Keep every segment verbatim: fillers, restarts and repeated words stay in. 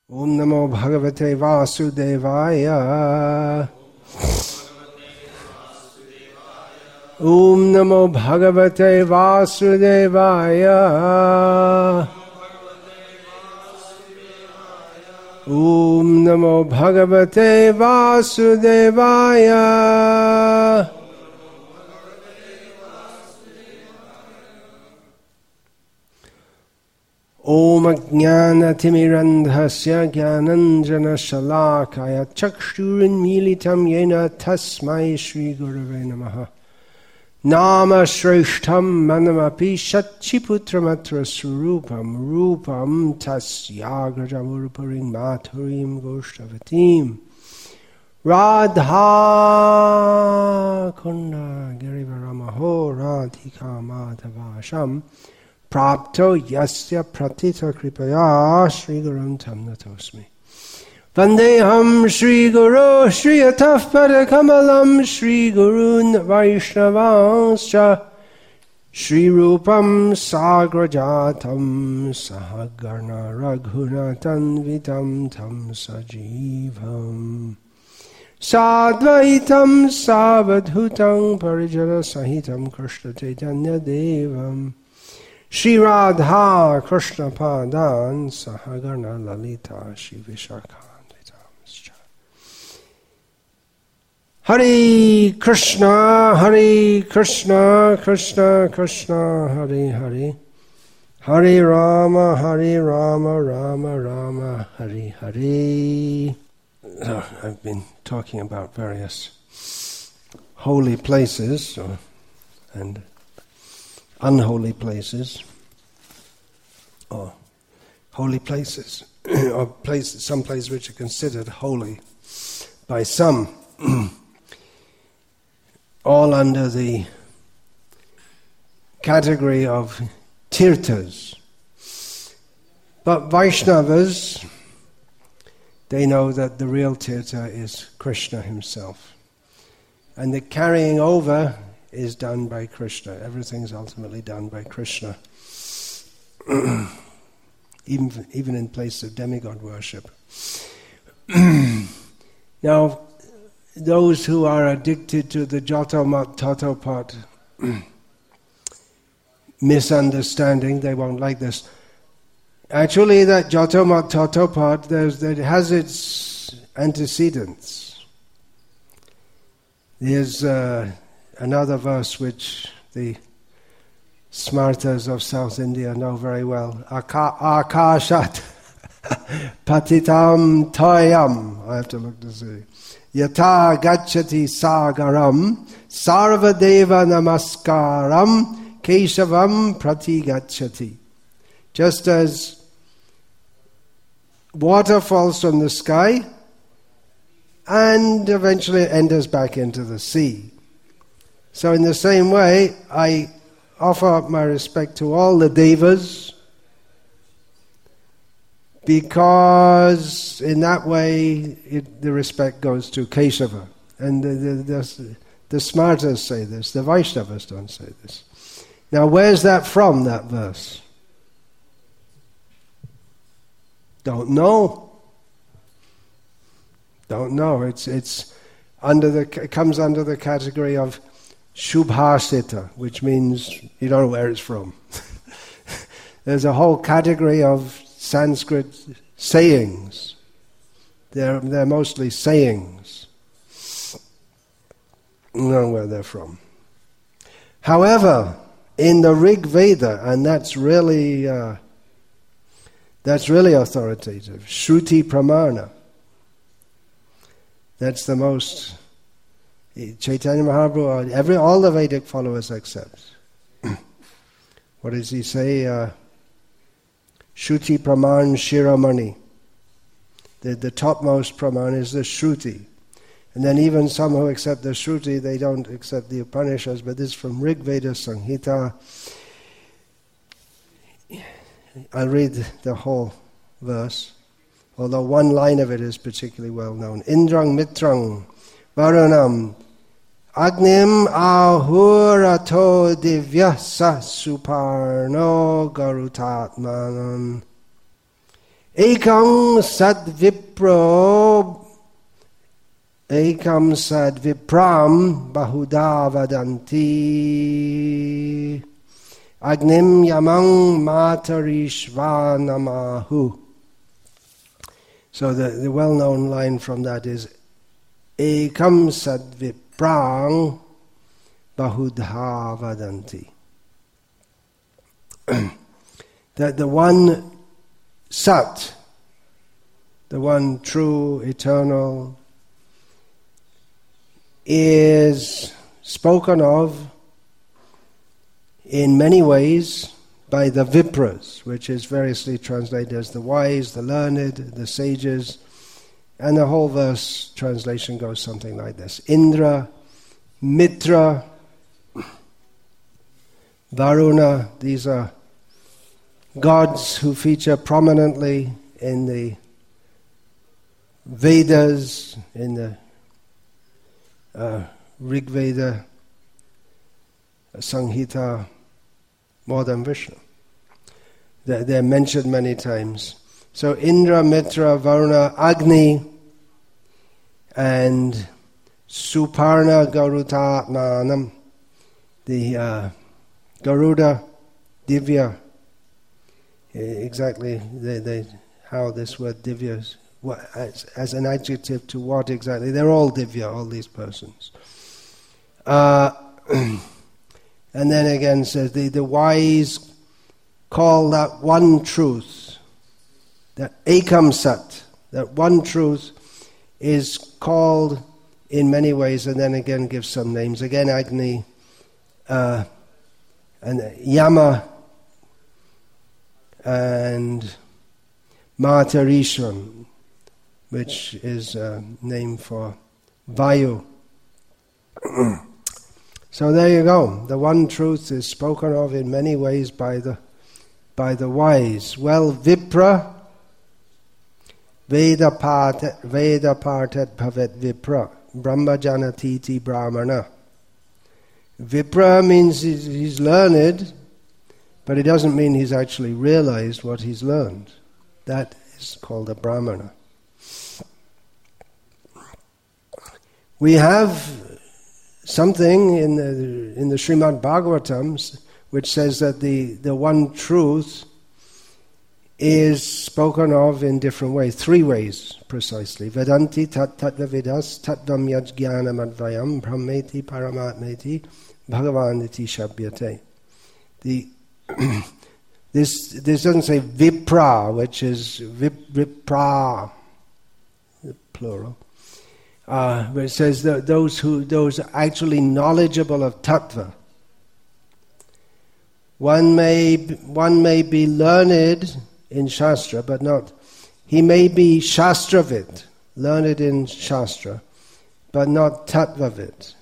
Om Namo Bhagavate Vasudevaya. Om Namo Bhagavate Vasudevaya. Om Namo Bhagavate Vasudevaya. Om Ajnanaatimirandhasya Jnananjana Shalakaya Chakshurinmilitam Yena Tasmai Shri Gurave Namaha. Nama Shreshtham Manamapi Shatchiputramatra Surupam Rupam Tasyagrajamuruparing Mathurim Goshtavatim Radha Kunda Girivaramaho Radhika Madhavasham Prapto Yasya Pratita Kripaya Shri Gurum Tam Natosmi Vandeham Shri Guru Shri Ataf Padakamalam Shri Gurun Vaishnavanscha Shri Rupam Sagrajatam Sahagarna Raghunatan Vitam Tam Sajivam Sadvaitam Savadhutam Parijana Sahitam Krishna Chaitanya Devam Shri Radha Krishna Padan Sahagarna Lalita Shri Vishakha Hare Krishna, Hare Krishna, Krishna Krishna, Hare Hare, Hare Rama, Hare Rama, Rama Rama, Hare Hare. Uh, I've been talking about various holy places or, and unholy places, or holy places, or places, some places which are considered holy by some. All under the category of tirthas. But Vaishnavas, they know that the real tirtha is Krishna himself. And the carrying over is done by Krishna. Everything is ultimately done by Krishna. even, even in place of demigod worship. Now, those who are addicted to the Jatamat Tatapat misunderstanding, they won't like this. Actually, that Jatamat Tatapat, there's, that has its antecedents. There's uh, another verse which the smartas of South India know very well. Aka- Akashat Patitam Toyam. I have to look to see. Yata gacchati sagaram sarvadeva namaskaram keshavam prati gacchati. Just as water falls from the sky and eventually it enters back into the sea. So in the same way, I offer my respect to all the devas, because in that way it, the respect goes to Keshava. And the, the, the, the smartas say this, the Vaishnavas don't say this. Now where's that from, that verse? Don't know. Don't know. It's it's under the it comes under the category of Shubhasita, which means you don't know where it's from. There's a whole category of Sanskrit sayings. They're, they're mostly sayings. I don't know where they're from. However, in the Rig Veda, and that's really uh, that's really authoritative, Shruti Pramana. That's the most Chaitanya Mahaprabhu, every all the Vedic followers accept. What does he say? Uh, Shruti Praman Shiromani. The, the topmost Praman is the Shruti. And then even some who accept the Shruti, they don't accept the Upanishads, but this is from Rig Veda Samhita. I'll read the whole verse, although one line of it is particularly well known. Indrang mitrang varunam agnim ahurato divyasa suparno garutatmanam Ekam sad vipro, ekam sad vipram bahuda vadanti, agnim yamang matarishva namahu. So the, the well-known line from that is ekam sad viprang bahudha vadanti. That the one Sat, the one true, eternal, is spoken of in many ways by the Vipras, which is variously translated as the wise, the learned, the sages, and the whole verse translation goes something like this. Indra, Mitra, Varuna, these are gods who feature prominently in the Vedas, in the uh, Rig Veda, Samhita, more than Vishnu. They're, they're mentioned many times. So Indra, Mitra, Varuna, Agni, and Suparna Garudatmanam, the uh, Garuda, Divya. Exactly, they, they, how this word divya, what, as, as an adjective to what exactly? They're all divya, all these persons. Uh, and then again says the, the wise call that one truth, that ekam sat, that one truth is called in many ways, and then again gives some names. Again, Agni, uh, and Yama, and Matarishwan, which is a name for Vayu. So there you go. The one truth is spoken of in many ways by the by the wise. Well, Vipra, Veda partet, Veda partet bhavet Vipra, Brahmajanatiti Brahmana. Vipra means he's, he's learned, but it doesn't mean he's actually realized what he's learned. That is called a Brahmana. We have something in the in the Srimad Bhagavatam which says that the, the one truth is spoken of in different ways, three ways precisely. Vedanti tat tattva vidas tattvam yajnanam advayam brahmeti paramatmeti bhagavaniti shabhyate. The this this doesn't say vipra, which is vip, vipra, plural. Uh, but it says that those who those actually knowledgeable of tattva. One may one may be learned in Shastra, but not. He may be Shastravit, learned in Shastra, but not Tattvavit,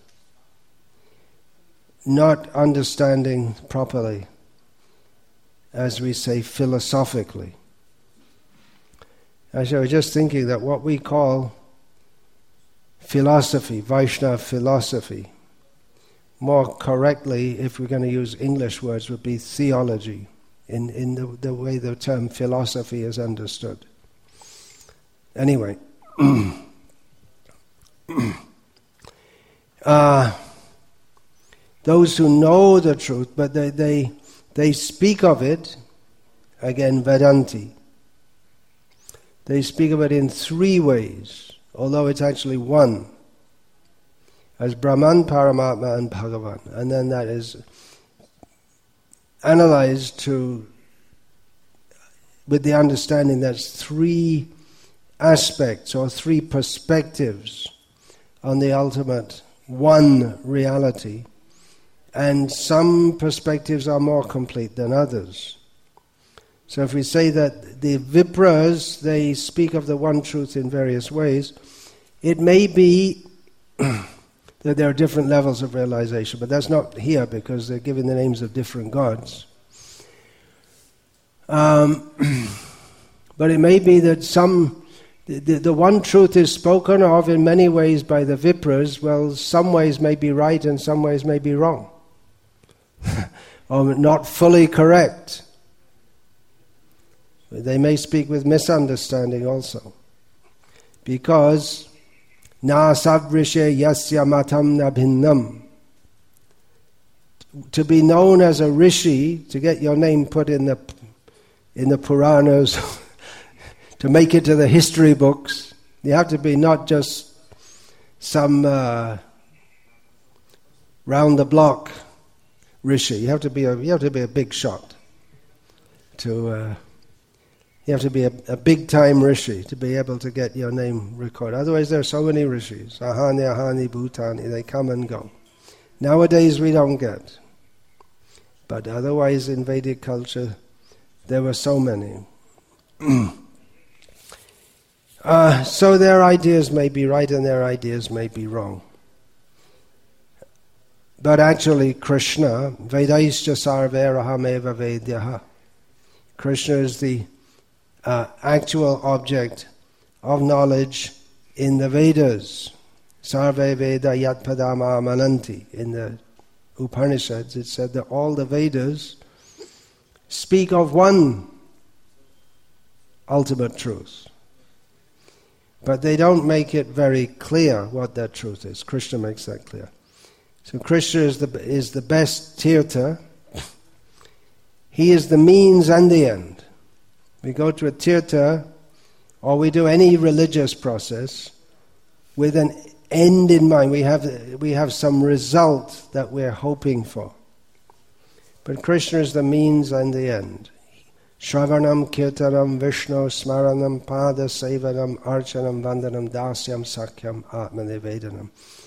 not understanding properly, as we say philosophically. Actually, I was just thinking that what we call philosophy, Vaishnava philosophy, more correctly, if we're going to use English words, would be theology, in, in the, the way the term philosophy is understood. Anyway, uh, those who know the truth, but they, they, they speak of it, again, Vedanti. They speak of it in three ways, although it's actually one, as Brahman, Paramatma, and Bhagavan. And then that is analyzed to, with the understanding that's three aspects or three perspectives on the ultimate one reality, and some perspectives are more complete than others. So if we say that the Vipras, they speak of the one truth in various ways, it may be that there are different levels of realization, but that's not here because they're given the names of different gods. Um, but it may be that some, the, the, the one truth is spoken of in many ways by the Vipras. Well, some ways may be right and some ways may be wrong, or not fully correct. They may speak with misunderstanding also. Because na savrishe yasya matam na bhinnam. To be known as a rishi, to get your name put in the in the Puranas, to make it to the history books, you have to be not just some uh, round the block rishi. You have to be a you have to be a big shot. To uh, you have to be a, a big time rishi to be able to get your name recorded. Otherwise, there are so many rishis. Ahani, Ahani, Bhutani. They come and go. Nowadays, we don't get. But otherwise, in Vedic culture, there were so many. uh, so their ideas may be right and their ideas may be wrong. But actually, Krishna, Vedaischa sarverahameva vedyaha. Krishna is the uh, actual object of knowledge in the Vedas. Sarve Veda Yat Padama Mananti. In the Upanishads, it said that all the Vedas speak of one ultimate truth. But they don't make it very clear what that truth is. Krishna makes that clear. So Krishna is the is the best tirtha. He is the means and the end. We go to a tirtha, or we do any religious process with an end in mind. We have we have some result that we're hoping for. But Krishna is the means and the end. Shravanam, Kirtanam, Vishnu, Smaranam, Pada, Sevanam, Archanam, Vandanam, Dasyam, Sakyam, Atmanevedanam.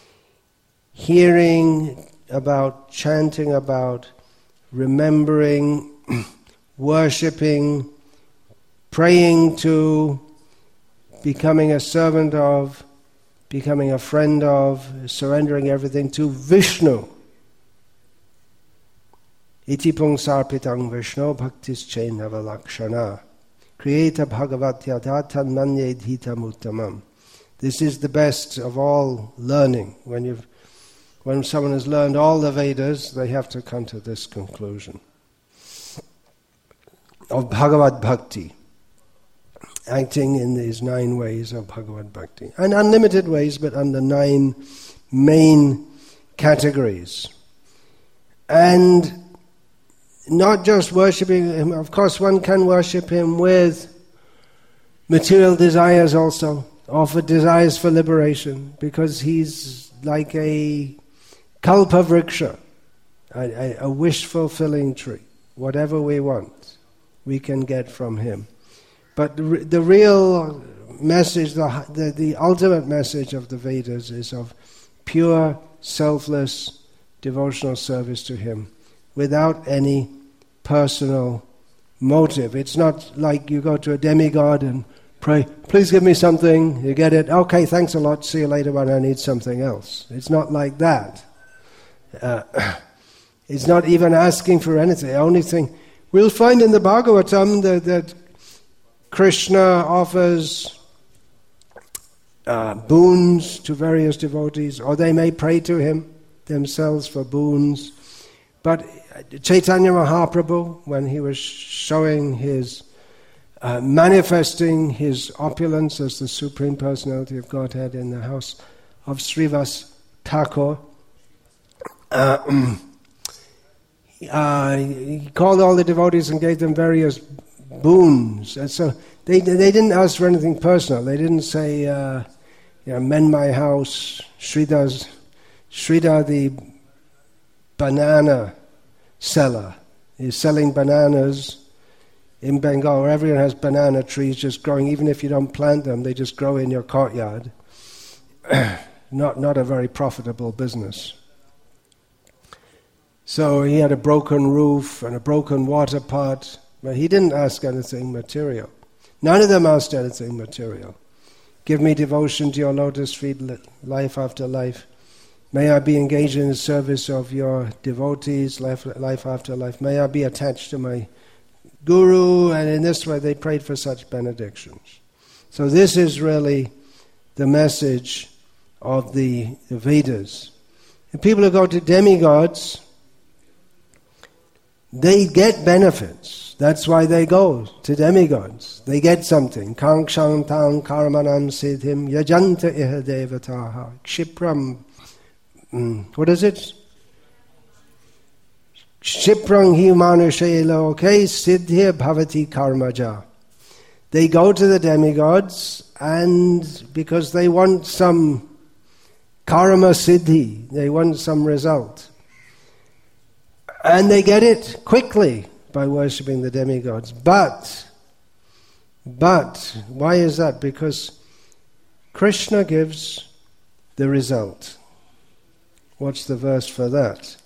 Hearing about, chanting about, remembering, worshipping, praying to, becoming a servant of, becoming a friend of, surrendering everything to Vishnu. Iti pungsarpitang Vishnu bhaktis chainava lakshana. Kriyeta bhagavatya dhatan manye dhitam uttamam. This is the best of all learning. When you've When someone has learned all the Vedas, they have to come to this conclusion of Bhagavad Bhakti, acting in these nine ways of Bhagavad Bhakti. And unlimited ways, but under nine main categories. And not just worshipping him, of course one can worship him with material desires also, offer desires for liberation, because he's like a Kalpa vriksha, a, a, a wish-fulfilling tree. Whatever we want, we can get from him. But the, the real message, the, the, the ultimate message of the Vedas is of pure, selfless, devotional service to him, without any personal motive. It's not like you go to a demigod and pray, please give me something, you get it, okay, thanks a lot, see you later when I need something else. It's not like that. Uh, it's not even asking for anything. The only thing we'll find in the Bhagavatam that, that Krishna offers uh, boons to various devotees, or they may pray to him themselves for boons. But Chaitanya Mahaprabhu, when he was showing his, uh, manifesting his opulence as the Supreme Personality of Godhead in the house of Srivas Thakur, Uh, uh, he called all the devotees and gave them various boons. And so they they didn't ask for anything personal. They didn't say, uh, you know, mend my house, Sridhar's, Sridhar the banana seller. He's selling bananas in Bengal, where everyone has banana trees just growing. Even if you don't plant them, they just grow in your courtyard. not not a very profitable business. So he had a broken roof and a broken water pot, but he didn't ask anything material. None of them asked anything material. Give me devotion to your lotus feet, life after life. May I be engaged in the service of your devotees, life, life after life. May I be attached to my guru, and in this way they prayed for such benedictions. So this is really the message of the, the Vedas. And people who go to demigods, they get benefits. That's why they go to demigods. They get something. Kankshang tang karmanam siddhim yajanta iha devataha kshipram. Mm, what is it? Kshiprang hi manushe loke siddhya bhavati karmaja. They go to the demigods, and because they want some karma siddhi, they want some result. And they get it quickly by worshipping the demigods. But, but, why is that? Because Krishna gives the result. What's the verse for that?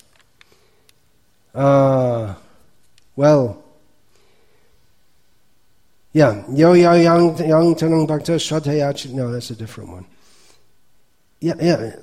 Uh, well, yeah, yo yo yang yang tanang bhakta shraddhaya. No, that's a different one. Yeah, yeah.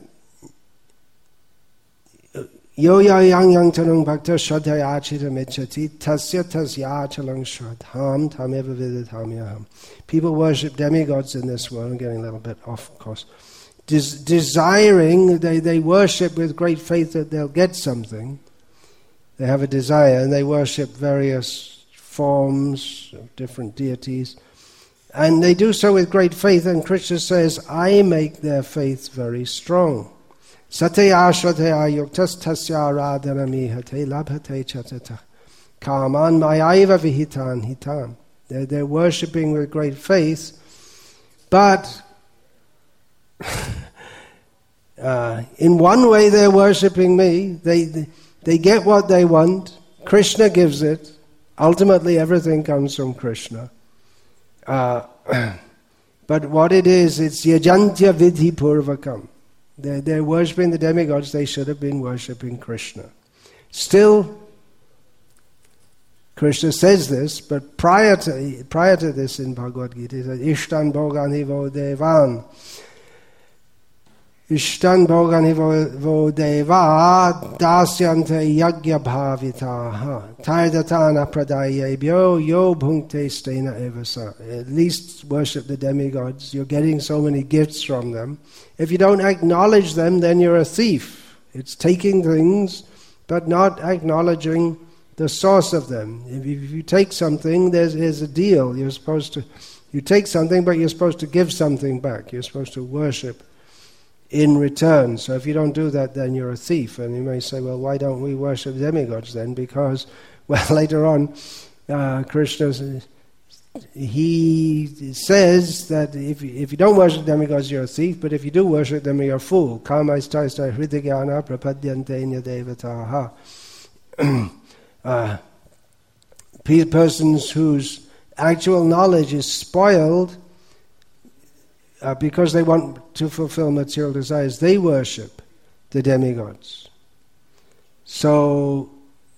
Yo yo yang yang tanang bhakta shraddhaya chita mechati tasya tasya achalang shraddham tameva vidatamyaham. People worship demigods in this world. I'm getting a little bit off course. Des- desiring, they, they worship with great faith that they'll get something. They have a desire, and they worship various forms of different deities. And they do so with great faith, and Krishna says, I make their faith very strong. Satya shraddhaya yuktas tasya radhanamihate labhate chatata kaman mayaiva vihitan hitan. They're, they're worshipping with great faith, but uh, in one way they're worshipping me. They, they They get what they want. Krishna gives it. Ultimately, everything comes from Krishna. Uh, but what it is, it's yajantya vidhi purvakam. They're, they're worshipping the demigods. They should have been worshipping Krishna. Still, Krishna says this, but prior to prior to this in Bhagavad Gita, he says, Ishtan bhogani vo devan. Ishtan bhogani vo deva dasyante yagya bhavitaha tardatana pradayebhyo yo bhunkte stena evasa. At least worship the demigods. You're getting so many gifts from them. If you don't acknowledge them, then you're a thief. It's taking things but not acknowledging the source of them. If you, if you take something, there's, there's a deal. You're supposed to, you take something, but you're supposed to give something back. You're supposed to worship in return. So if you don't do that, then you're a thief. And you may say, well, why don't we worship demigods then? Because, well, later on, uh, Krishna, he says that if, if you don't worship demigods, you're a thief, but if you do worship them, you're a fool. Kamaistaista hridigyana prapadyantenya devataha. Uh, persons whose actual knowledge is spoiled uh, because they want to fulfill material desires, they worship the demigods. So,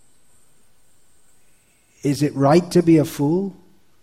is it right to be a fool?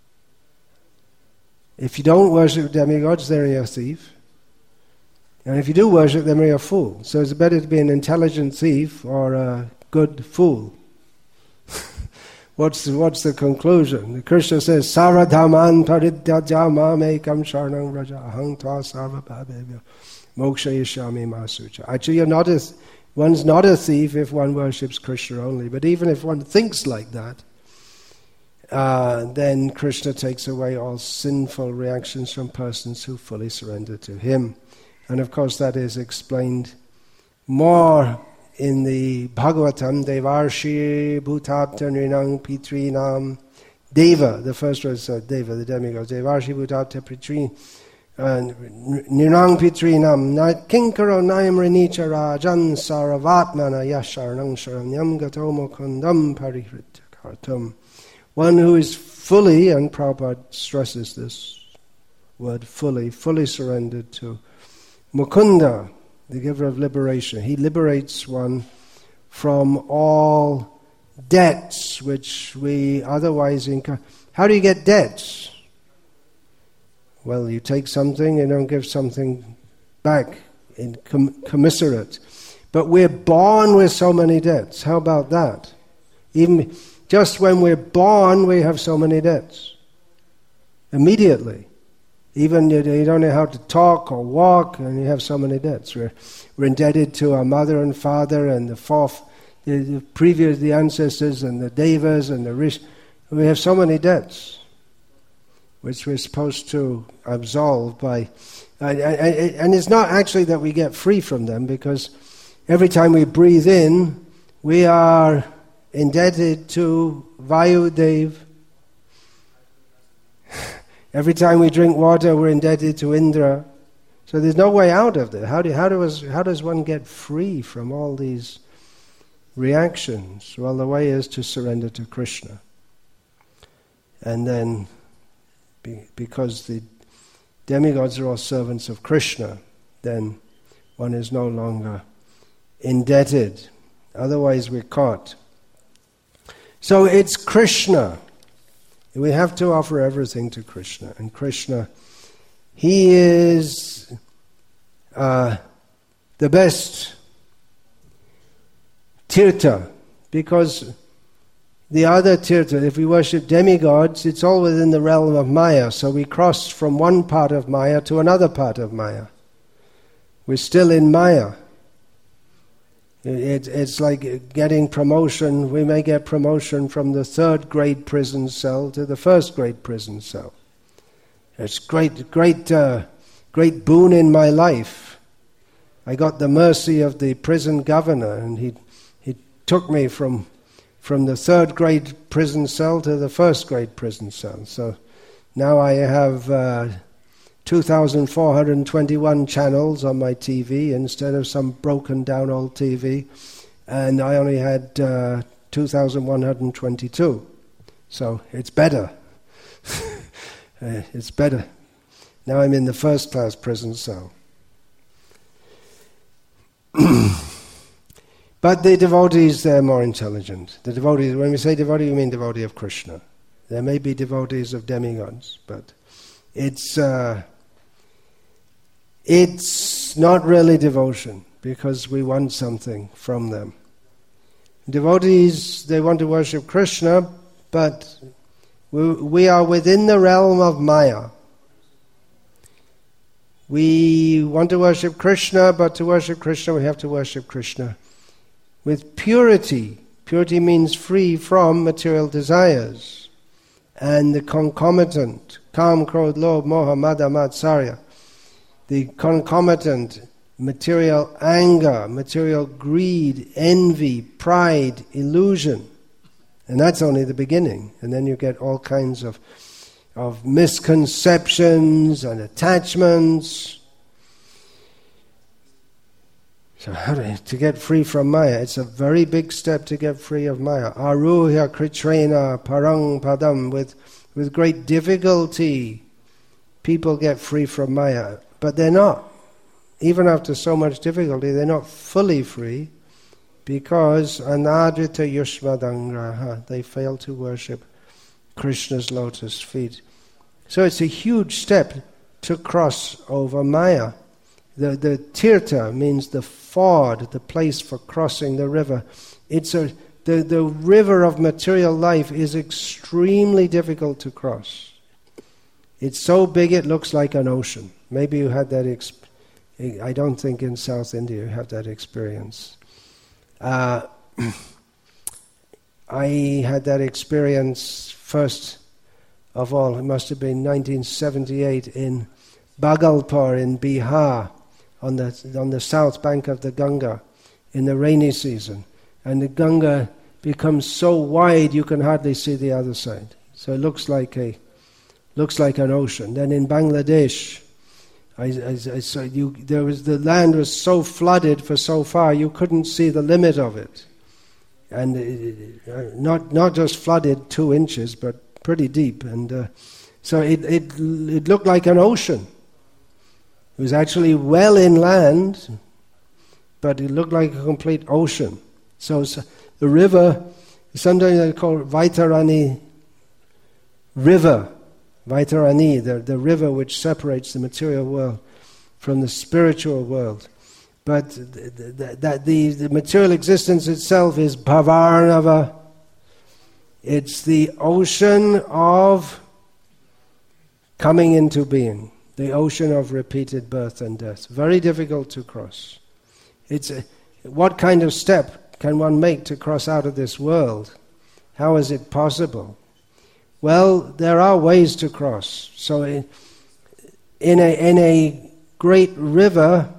If you don't worship demigods, then you're a thief. And if you do worship them, you're a fool. So it's better to be an intelligent thief or a good fool. What's the, what's the conclusion? Krishna says, Saradhaman paridyaja mamekam sharnam raja ahang tva sarva bhavebhyo moksha yishami masucha. Actually, you're not a, one's not a thief if one worships Krishna only. But even if one thinks like that, uh, then Krishna takes away all sinful reactions from persons who fully surrender to him. And of course that is explained more in the Bhagavatam, Devarshi Bhutapta Nrinang Pitrinam. Deva, the first word is uh, Deva, the demigods. Devarshi Bhutapta Pitrinam Nrinang Pitrinam Kinkaro Nayam Rinicha Rajan Saravatmana Yasharnang Sharanyam Gatomo Kundam Parihrityakartam. One who is fully, and Prabhupada stresses this word fully, fully surrendered to Mukunda, the giver of liberation. He liberates one from all debts which we otherwise incur. How do you get debts? Well, you take something and don't give something back in com- commiserate. But we're born with so many debts. How about that? Even just when we're born, we have so many debts. Immediately. Even you don't know how to talk or walk, and you have so many debts. We're, we're indebted to our mother and father and the fourth, the, the previous, the ancestors and the devas and the rish, We have so many debts which we're supposed to absolve by... Uh, and it's not actually that we get free from them, because every time we breathe in, we are indebted to Vayudev. Every time we drink water, we're indebted to Indra. So there's no way out of it. How do how does how does one get free from all these reactions? Well, the way is to surrender to Krishna. And then, be, because the demigods are all servants of Krishna, then one is no longer indebted. Otherwise we're caught. So it's Krishna. We have to offer everything to Krishna. And Krishna, he is uh, the best tirtha, because the other tirtha, if we worship demigods, it's all within the realm of Maya. So we cross from one part of Maya to another part of Maya. We're still in Maya. It, it's like getting promotion. We may get promotion from the third grade prison cell to the first grade prison cell. It's great, great, uh, great boon in my life. I got the mercy of the prison governor, and he he took me from from the third grade prison cell to the first grade prison cell. So now I have uh, two thousand four hundred twenty-one channels on my T V instead of some broken down old T V, and I only had uh, two thousand one hundred twenty-two. So it's better. uh, it's better. Now I'm in the first class prison cell. But the devotees, they're more intelligent. The devotees, when we say devotee, we mean devotee of Krishna. There may be devotees of demigods, but it's uh, it's not really devotion, because we want something from them. Devotees, they want to worship Krishna, but we, we are within the realm of Maya. We want to worship Krishna, but to worship Krishna, we have to worship Krishna with purity. Purity means free from material desires and the concomitant, Kam, Krodh, Lobh, Moha, Mada, Matsarya, the concomitant material anger, material greed, envy, pride, illusion. And that's only the beginning. And then you get all kinds of, of misconceptions and attachments. So how to, to get free from Maya, it's a very big step to get free of Maya. Aruhya kritrena parang padam, with, with great difficulty people get free from Maya. But they're not. Even after so much difficulty, they're not fully free, because anadrita yushmadangraha, they fail to worship Krishna's lotus feet. So it's a huge step to cross over Maya. The the tirtha means the ford, the place for crossing the river. It's a the, the river of material life is extremely difficult to cross. It's so big it looks like an ocean. Maybe you had that experience. I don't think in South India you have that experience. Uh, I had that experience first of all, it must have been nineteen seventy-eight in Bhagalpur in Bihar, on the on the south bank of the Ganga in the rainy season. And the Ganga becomes so wide you can hardly see the other side. So it looks like a looks like an ocean. Then in Bangladesh, I, I, I saw you. There was the land was so flooded for so far you couldn't see the limit of it, and it, uh, not not just flooded two inches, but pretty deep. And uh, so it it it looked like an ocean. It was actually well inland, but it looked like a complete ocean. So, so the river, sometimes they call it Vaitarani River. Vaitarani, the, the river which separates the material world from the spiritual world. But the, the, the, the, the material existence itself is Bhavarnava. It's the ocean of coming into being, the ocean of repeated birth and death. Very difficult to cross. It's a, what kind of step can one make to cross out of this world? How is it possible? Well, there are ways to cross. So in, in a in a great river,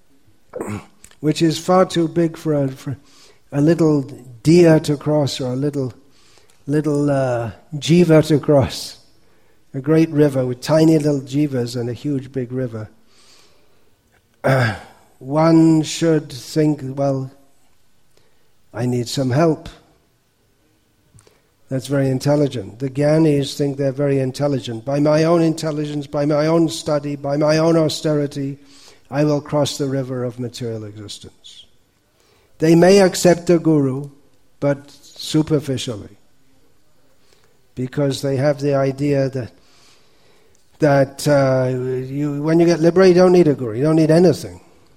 which is far too big for a, for a little deer to cross or a little little uh, jiva to cross, a great river with tiny little jivas and a huge big river, uh, one should think, well, I need some help. That's very intelligent. The Gyanis think they're very intelligent. By my own intelligence, by my own study, by my own austerity, I will cross the river of material existence. They may accept a guru, but superficially, because they have the idea that that uh, you, when you get liberated, you don't need a guru, you don't need anything.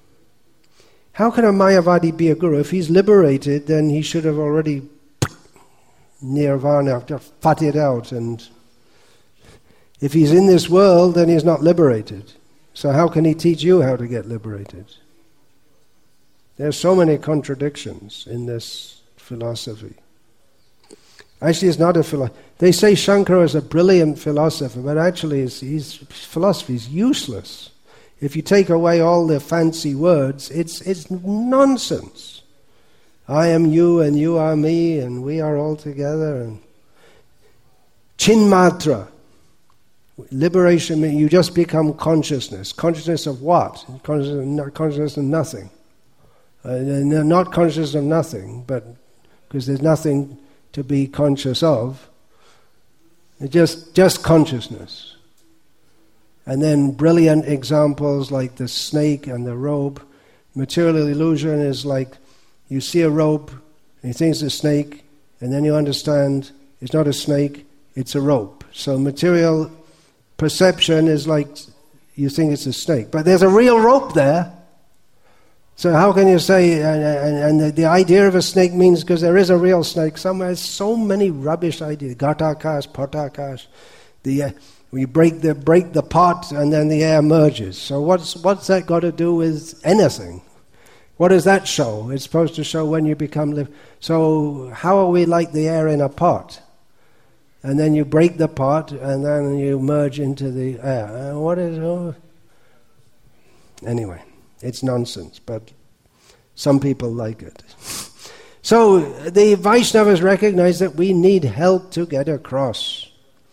How can a Mayavadi be a guru? If he's liberated, then he should have already nirvana, just fought it out. And if he's in this world, then he's not liberated. So how can he teach you how to get liberated? There are so many contradictions in this philosophy. Actually, it's not a philosophy. They say Shankara is a brilliant philosopher, but actually his, his philosophy is useless. If you take away all the fancy words, it's it's nonsense. I am you and you are me and we are all together. And Chinmatra, liberation means you just become consciousness. Consciousness of what? Consciousness, consciousness of nothing. Uh, not conscious of nothing, but because there's nothing to be conscious of. It's just just consciousness. And then brilliant examples like the snake and the rope. Material illusion is like you see a rope and you think it's a snake, and then you understand it's not a snake, it's a rope. So material perception is like you think it's a snake, but there's a real rope there. So how can you say, and, and, and the, the idea of a snake means because there is a real snake somewhere. There's so many rubbish ideas. Gatakash, potakash, the uh, we break the break the pot and then the air merges. So what's what's that got to do with anything? What does that show? It's supposed to show when you become live. So how are we like the air in a pot? And then you break the pot and then you merge into the air. Uh, what is? Oh. Anyway. It's nonsense, but some people like it. So the Vaishnavas recognize that we need help to get across.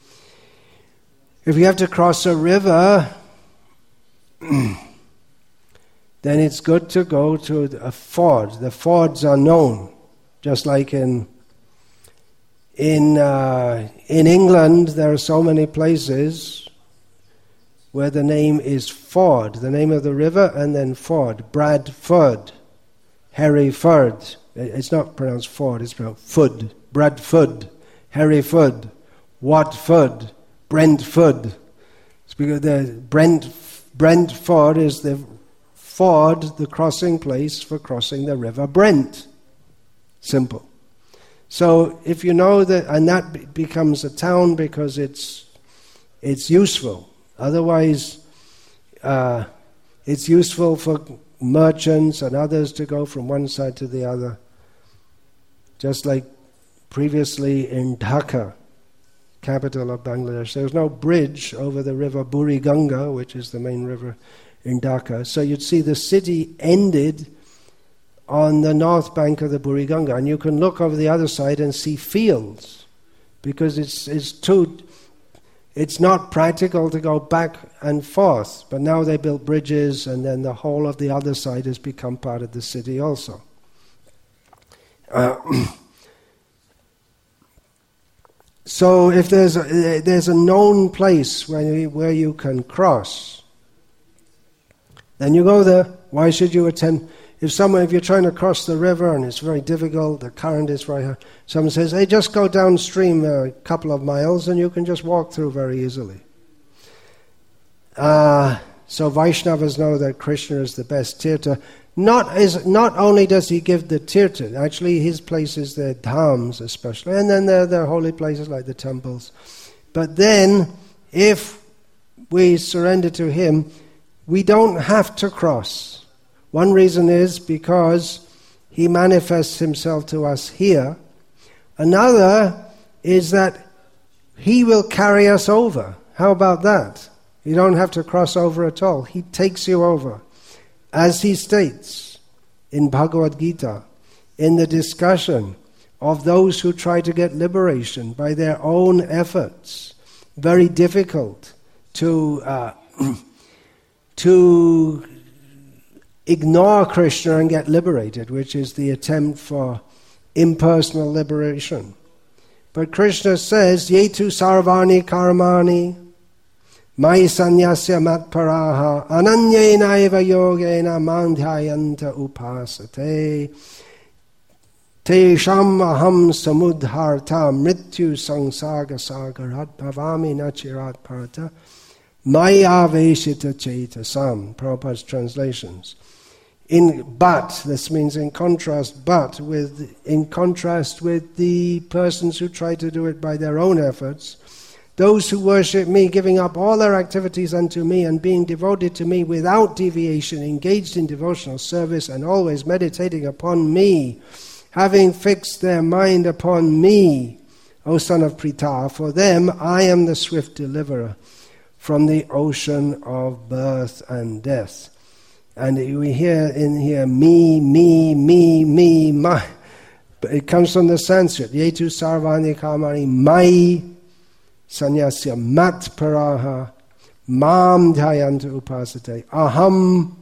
If you have to cross a river, then it's good to go to a ford. The fords are known, just like in in uh, in England. There are so many places where the name is Ford, the name of the river, and then Ford, Bradford, Hereford. It's not pronounced Ford, it's pronounced Food, Bradford, Hereford, Watford, Brentford. It's because the Brent, Brentford is the ford, the crossing place for crossing the river Brent. Simple. So if you know that, and that becomes a town because it's it's useful. Otherwise, uh, it's useful for merchants and others to go from one side to the other. Just like previously in Dhaka, capital of Bangladesh, there was no bridge over the river Buriganga, which is the main river in Dhaka. So you'd see the city ended on the north bank of the Buriganga, and you can look over the other side and see fields, because it's it's too... It's not practical to go back and forth, but now they built bridges and then the whole of the other side has become part of the city also. Uh, so if there's a, there's a known place where you, where you can cross, then you go there. Why should you attempt? If someone, if you're trying to cross the river and it's very difficult, the current is very high, someone says, hey, just go downstream a couple of miles and you can just walk through very easily. Uh, so Vaishnavas know that Krishna is the best tirtha. Not, is, not only does he give the tirtha, actually his places, the dhams especially, and then there are holy places like the temples. But then, if we surrender to him, we don't have to cross. One reason is because he manifests himself to us here. Another is that He will carry us over. How about that? You don't have to cross over at all. He takes you over. As he states in Bhagavad Gita, in the discussion of those who try to get liberation by their own efforts, very difficult to uh, to ignore Krishna and get liberated, which is the attempt for impersonal liberation. But Krishna says, Yetu sarvani karmani mai sanyasya matparaha ananyena eva yogena mandhyayanta upasate tesham aham samudharta mrityu samsaga sagarat bhavami nachirat parata maya veshita chetasam. Prabhupada's translations. In but, this means in contrast, but with in contrast with the persons who try to do it by their own efforts, those who worship me, giving up all their activities unto me and being devoted to me without deviation, engaged in devotional service and always meditating upon me, having fixed their mind upon me, O son of Pritha, for them I am the swift deliverer from the ocean of birth and death. And we hear in here, me, me, me, me, my. But it comes from the Sanskrit. Yetu sarvani kamani mai sanyasya mat paraha mam dhayanta upasate aham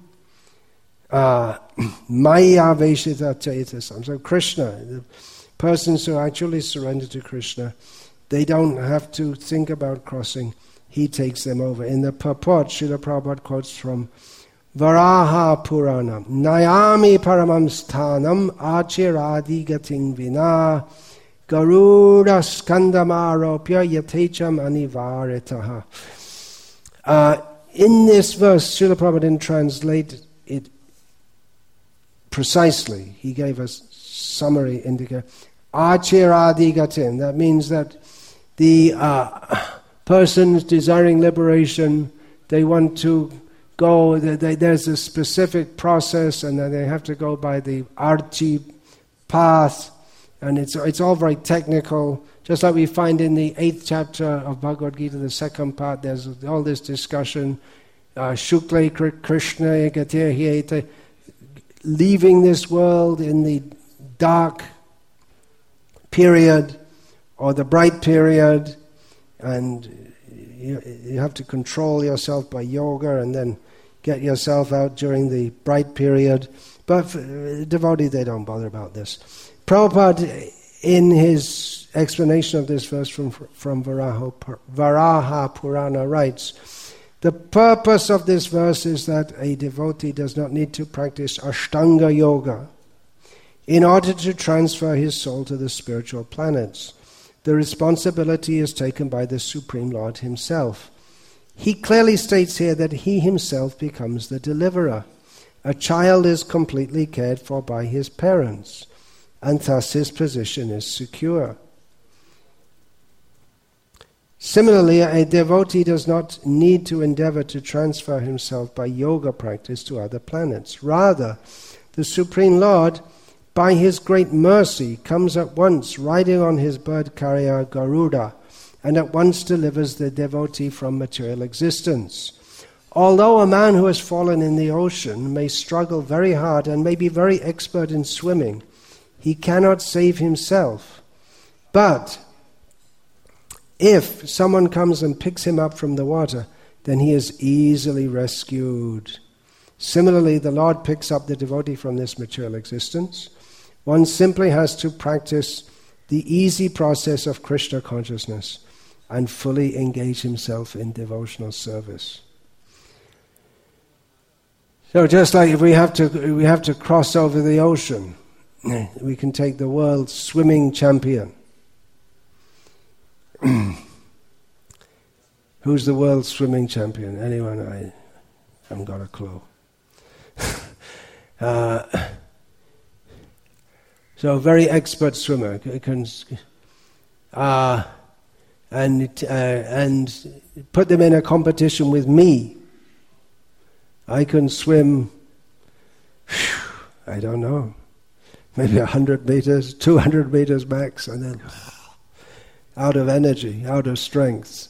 uh, maya veshita chetasam. So Krishna, the persons who actually surrender to Krishna, they don't have to think about crossing. He takes them over. In the purport, Srila Prabhupada quotes from Varaha Purana, Nayami Paramam Sthanam Achiradi Gating Vina Garuda Skandamaropya Yatecham Anivaritaha. Uh, in this verse, Srila Prabhupada didn't translate it precisely. He gave us summary indicator. Achiradi Gating. That means that the uh, persons desiring liberation, they want to go, they, there's a specific process, and then they have to go by the archi path, and it's it's all very technical. Just like we find in the eighth chapter of Bhagavad Gita, the second part, there's all this discussion, uh, Shukla Krishna Gatir, leaving this world in the dark period or the bright period, and you, you have to control yourself by yoga and then get yourself out during the bright period. But for devotee, they don't bother about this. Prabhupada, in his explanation of this verse from, from Varaha, Varaha Purana, writes, the purpose of this verse is that a devotee does not need to practice Ashtanga Yoga in order to transfer his soul to the spiritual planets. The responsibility is taken by the Supreme Lord himself. He clearly states here that he himself becomes the deliverer. A child is completely cared for by his parents, and thus his position is secure. Similarly, a devotee does not need to endeavor to transfer himself by yoga practice to other planets. Rather, the Supreme Lord, by his great mercy, comes at once riding on his bird carrier Garuda, and at once delivers the devotee from material existence. Although a man who has fallen in the ocean may struggle very hard and may be very expert in swimming, he cannot save himself. But if someone comes and picks him up from the water, then he is easily rescued. Similarly, the Lord picks up the devotee from this material existence. One simply has to practice the easy process of Krishna consciousness and fully engage himself in devotional service. So just like if we have to we have to cross over the ocean, we can take the world's swimming champion. Who's the world's swimming champion? Anyone? I haven't got a clue. uh, so a very expert swimmer can uh, and uh, and put them in a competition with me. I can swim, I don't know, maybe a hundred meters, two hundred meters max, and then out of energy, out of strength.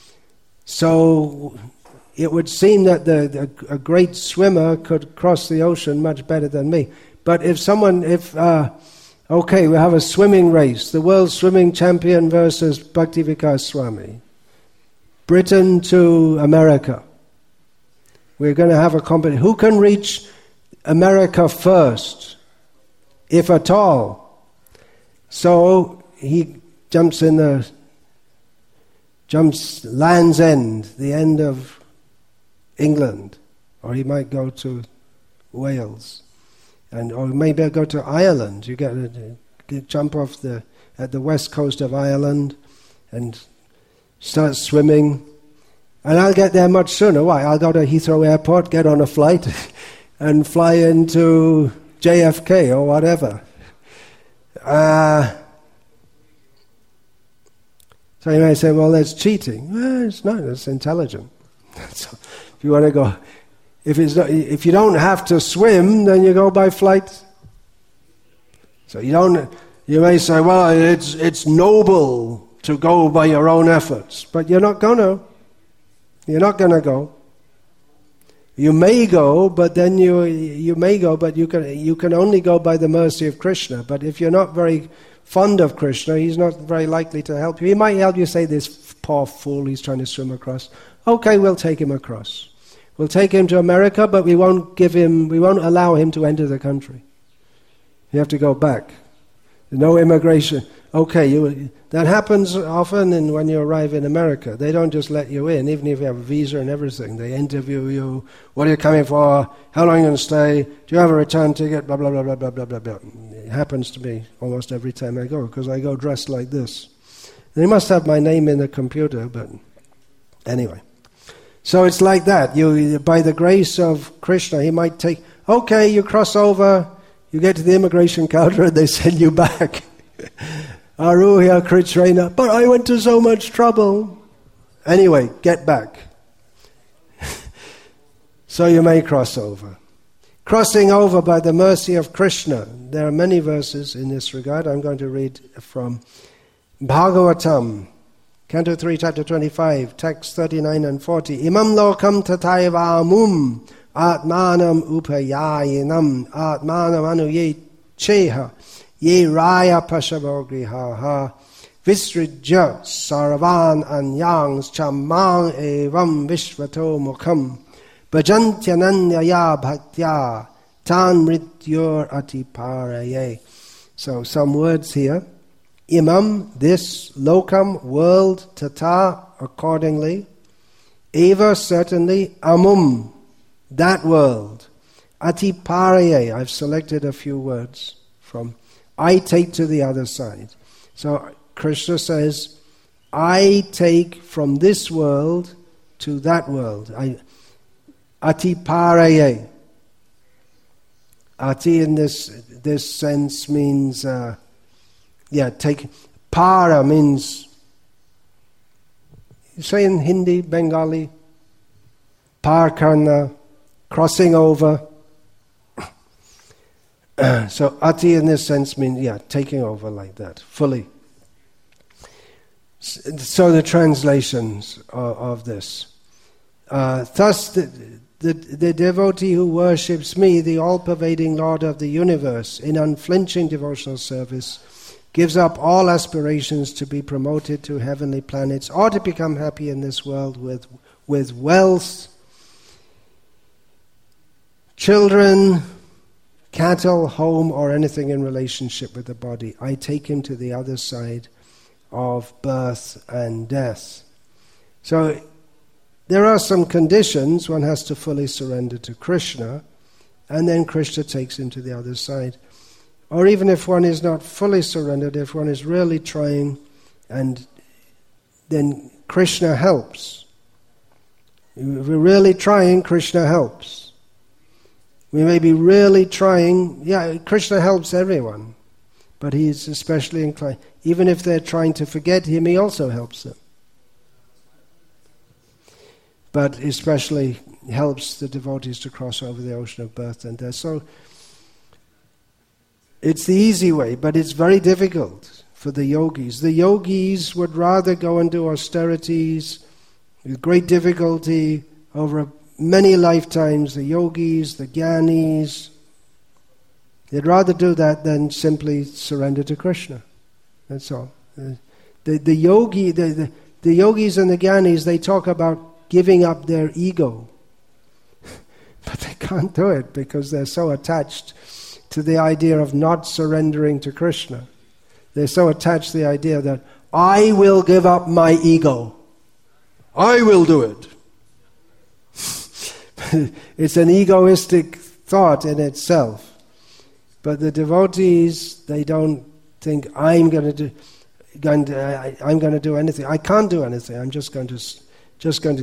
So it would seem that the, the, a great swimmer could cross the ocean much better than me. But if someone, if, uh, okay, we have a swimming race, the world swimming champion versus Bhaktivikas Swami, Britain to America. We're going to have a competition. Who can reach America first, if at all? So he jumps in the, jumps Land's End, the end of England, or he might go to Wales, and or maybe go to Ireland. You get to jump off the at the west coast of Ireland and start swimming, and I'll get there much sooner. Why? I'll go to Heathrow Airport, get on a flight, and fly into J F K or whatever. Uh, so you may say, well, that's cheating. Well, it's not. It's intelligent. So if you want to go, if it's not, if you don't have to swim, then you go by flight. So you don't. You may say, well, it's it's noble to go by your own efforts, but you're not gonna. You're not gonna go. You may go, but then you you may go, but you can you can only go by the mercy of Krishna. But if you're not very fond of Krishna, he's not very likely to help you. He might help you. Say, this poor fool, he's trying to swim across. Okay, we'll take him across. We'll take him to America, but we won't give him. We won't allow him to enter the country. You have to go back. No immigration. Okay, you, that happens often in, when you arrive in America. They don't just let you in, even if you have a visa and everything. They interview you. What are you coming for? How long are you going to stay? Do you have a return ticket? Blah, blah, blah, blah, blah, blah, blah, blah. It happens to me almost every time I go, because I go dressed like this. They must have my name in the computer, but anyway. So it's like that. You, by the grace of Krishna, he might take, okay, you cross over, you get to the immigration counter, and they send you back. Aruhya Kritrena, but I went to so much trouble. Anyway, get back. So you may cross over. Crossing over by the mercy of Krishna. There are many verses in this regard. I'm going to read from Bhagavatam, Canto three, Chapter twenty-five, text thirty-nine and forty. Imam lokam tatayavamum atmanam upayayinam atmanam anuye cheha ye raya pashabogriha visrijya sarvan anyangs chamang evam vishvato mukham bhajantyananyaya bhaktya tan mrityur atiparaye. So some words here. Imam, this, lokam, world, tata, accordingly, eva, certainly, amum, that world, atiparaye, I've selected a few words from, I take to the other side. So Krishna says, I take from this world to that world. I, atiparaye. Ati in this, this sense means... Uh, Yeah, take para means, you say in Hindi, Bengali, par karna, crossing over. So ati in this sense means, yeah, taking over like that, fully. So the translations of, of this. Uh, thus the, the, the devotee who worships me, the all-pervading Lord of the universe, in unflinching devotional service, gives up all aspirations to be promoted to heavenly planets or to become happy in this world with, with wealth, children, cattle, home, or anything in relationship with the body. I take him to the other side of birth and death. So there are some conditions. One has to fully surrender to Krishna, and then Krishna takes him to the other side. Or even if one is not fully surrendered, if one is really trying, and then Krishna helps. If we're really trying, Krishna helps. We may be really trying, yeah, Krishna helps everyone, but he is especially inclined. Even if they're trying to forget him, he also helps them. But especially helps the devotees to cross over the ocean of birth and death. So it's the easy way, but it's very difficult for the yogis. The yogis would rather go and do austerities with great difficulty over many lifetimes. The yogis, the jnanis, they'd rather do that than simply surrender to Krishna. That's all. The, the, the yogi, the, the, the yogis and the jnanis, they talk about giving up their ego. But they can't do it because they're so attached to the idea of not surrendering to Krishna. They're so attached to the idea that I will give up my ego. I will do it. It's an egoistic thought in itself. But the devotees, they don't think I'm going to do, going to, I, I'm going to do anything. I can't do anything. I'm just going to, just going to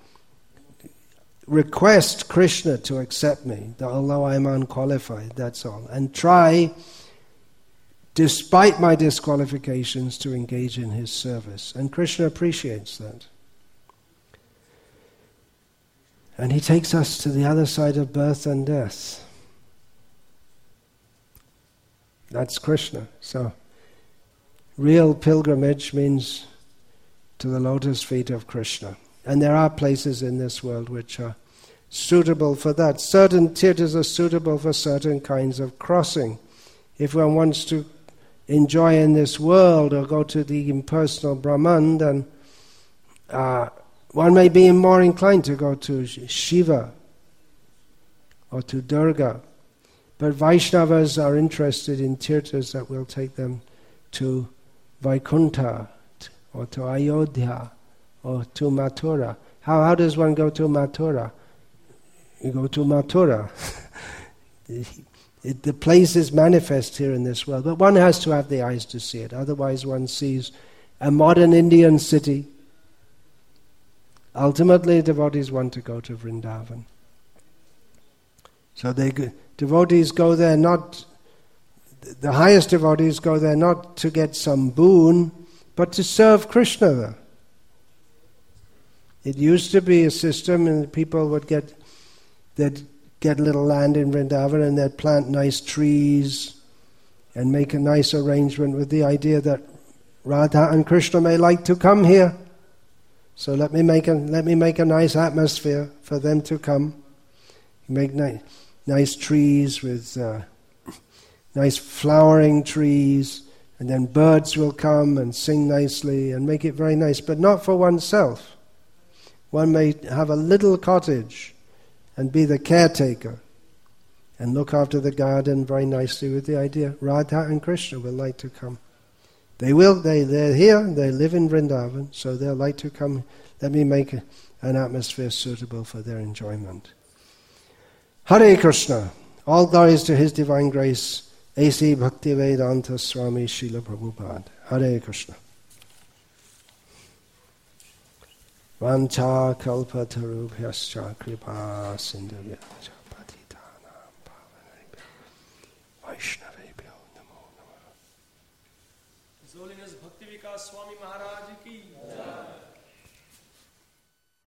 request Krishna to accept me, although I'm unqualified. That's all, and try, despite my disqualifications, to engage in his service. And Krishna appreciates that. And he takes us to the other side of birth and death. That's Krishna. So, real pilgrimage means to the lotus feet of Krishna. And there are places in this world which are suitable for that. Certain tirthas are suitable for certain kinds of crossing. If one wants to enjoy in this world or go to the impersonal Brahman, then uh, one may be more inclined to go to Shiva or to Durga. But Vaishnavas are interested in tirthas that will take them to Vaikuntha or to Ayodhya or to Mathura. How, how does one go to Mathura? You go to Mathura. It, the place is manifest here in this world, but one has to have the eyes to see it. Otherwise one sees a modern Indian city. Ultimately, devotees want to go to Vrindavan. So they devotees go there not, the highest devotees go there not to get some boon, but to serve Krishna there. It used to be a system, and people would get, they'd get a little land in Vrindavan and they'd plant nice trees and make a nice arrangement with the idea that Radha and Krishna may like to come here. So let me make a let me make a nice atmosphere for them to come. Make nice, nice trees with uh, nice flowering trees, and then birds will come and sing nicely and make it very nice, but not for oneself. One may have a little cottage and be the caretaker and look after the garden very nicely with the idea Radha and Krishna will like to come. They will, they, they're here, they live in Vrindavan, so they'll like to come. Let me make a, an atmosphere suitable for their enjoyment. Hare Krishna. All glories to His Divine Grace, A C Bhaktivedanta Swami Srila Prabhupada. Hare Krishna. Vancha kalpatarubhyascha kripa sindhuvyacha patitanam pavanebhyo Vaishnavebhyo namo namah. His Holiness Bhakti Vikas Swami Maharaj ki jai.